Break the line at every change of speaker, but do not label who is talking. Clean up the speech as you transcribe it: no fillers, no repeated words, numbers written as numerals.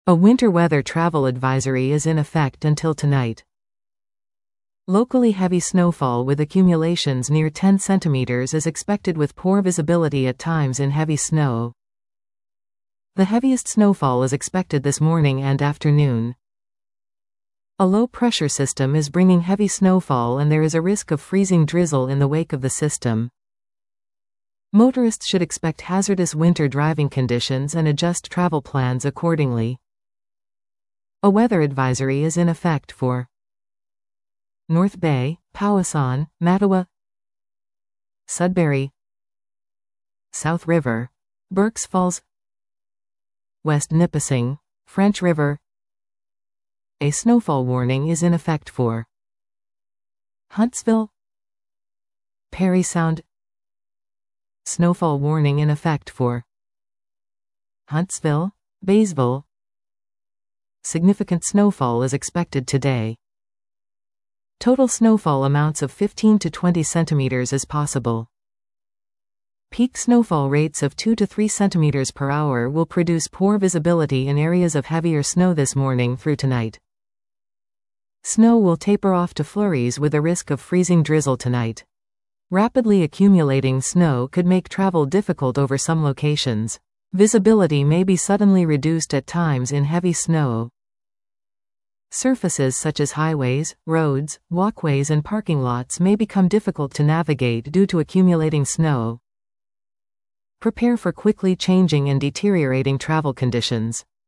A winter weather travel advisory is in effect until tonight. Locally heavy snowfall with accumulations near 10 centimeters is expected with poor visibility at times in heavy snow. The heaviest snowfall is expected this morning and afternoon. A low-pressure system is bringing heavy snowfall and there is a risk of freezing drizzle in the wake of the system. Motorists should expect hazardous winter driving conditions and adjust travel plans accordingly. A weather advisory is in effect for North Bay, Powassan, Mattawa, Sudbury, South River, Berks Falls, West Nipissing, French River. A snowfall warning is in effect for Huntsville, Parry Sound. Snowfall warning in effect for Huntsville, Baysville. Significant snowfall is expected today. Total snowfall amounts of 15 to 20 centimeters is possible. Peak snowfall rates of 2 to 3 centimeters per hour will produce poor visibility in areas of heavier snow this morning through tonight. Snow will taper off to flurries with a risk of freezing drizzle tonight. Rapidly accumulating snow could make travel difficult over some locations. Visibility may be suddenly reduced at times in heavy snow. Surfaces such as highways, roads, walkways and parking lots may become difficult to navigate due to accumulating snow. Prepare for quickly changing and deteriorating travel conditions.